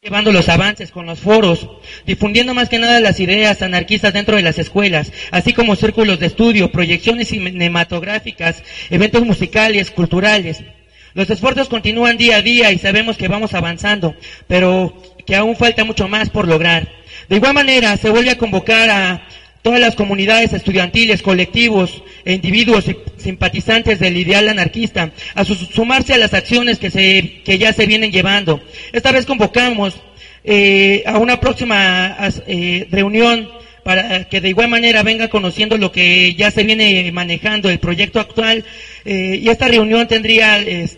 llevando los avances con los foros, difundiendo más que nada las ideas anarquistas dentro de las escuelas, así como círculos de estudio, proyecciones cinematográficas, eventos musicales, culturales. Los esfuerzos continúan día a día y sabemos que vamos avanzando, pero que aún falta mucho más por lograr. De igual manera, se vuelve a convocar a todas las comunidades estudiantiles, colectivos e individuos simpatizantes del ideal anarquista a sumarse a las acciones que ya se vienen llevando. Esta vez convocamos a una próxima reunión para que de igual manera venga conociendo lo que ya se viene manejando, el proyecto actual, y esta reunión tendría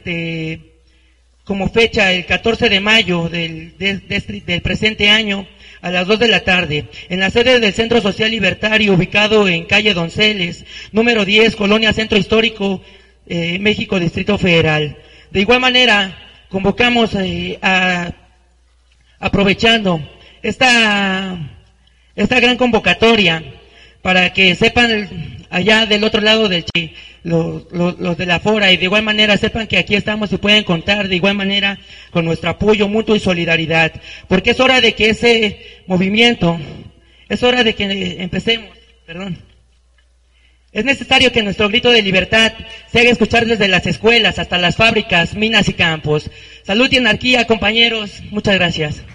como fecha el 14 de mayo del presente año, a las 2 de la tarde, en la sede del Centro Social Libertario, ubicado en calle Donceles, número 10, Colonia Centro Histórico, México, Distrito Federal. De igual manera, convocamos aprovechando esta gran convocatoria, para que sepan allá del otro lado del los de la fora, y de igual manera sepan que aquí estamos y pueden contar de igual manera con nuestro apoyo mutuo y solidaridad, porque es hora de que ese movimiento, es hora de que empecemos, Es necesario que nuestro grito de libertad se haga escuchar desde las escuelas hasta las fábricas, minas y campos. Salud y anarquía, compañeros. Muchas gracias.